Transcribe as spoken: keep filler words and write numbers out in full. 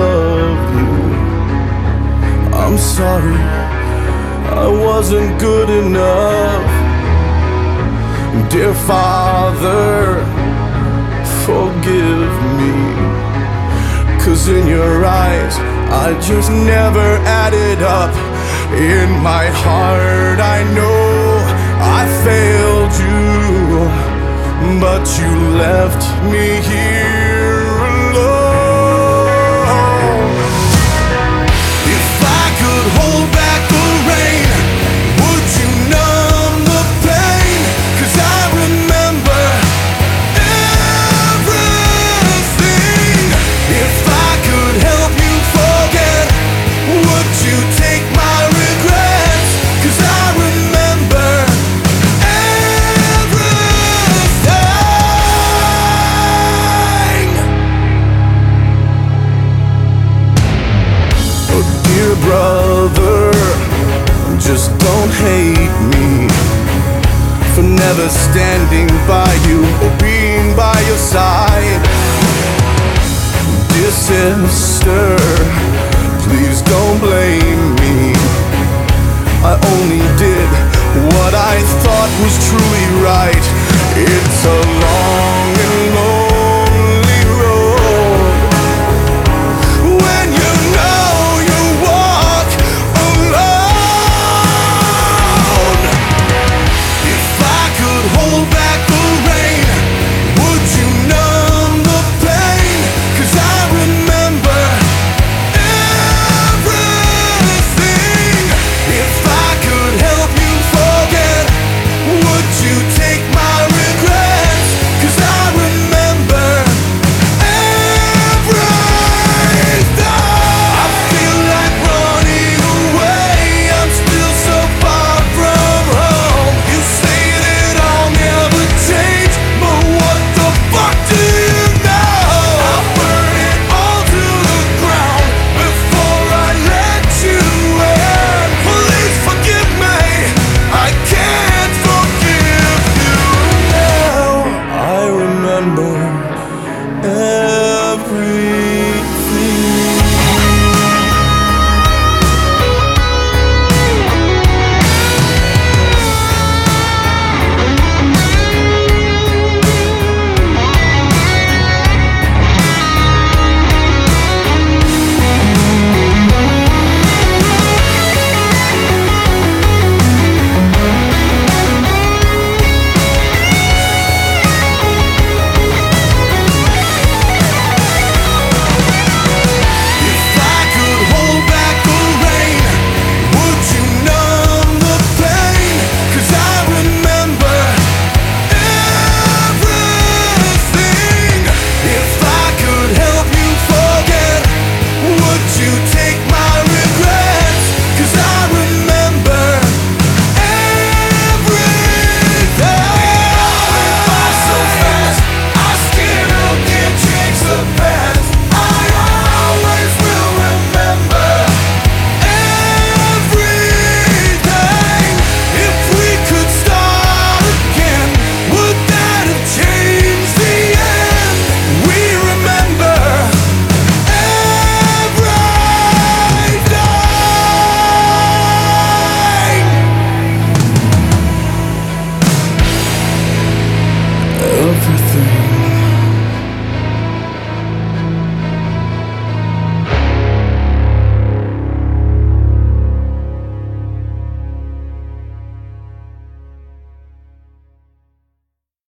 loved you. I'm sorry, I wasn't good enough. Dear Father, forgive me, 'cause in your eyes I just never added up. In my heart I know I failed you, but you left me here alone. If I could hold back the rain, would you numb the pain? 'Cause I remember everything. If I could help you forget, would you take my regrets? 'Cause I remember everything. Oh, dear brother, just don't hate me for never standing by you or being by your side. Dear sister, please don't blame me. I only did what I thought was truly right. It's a long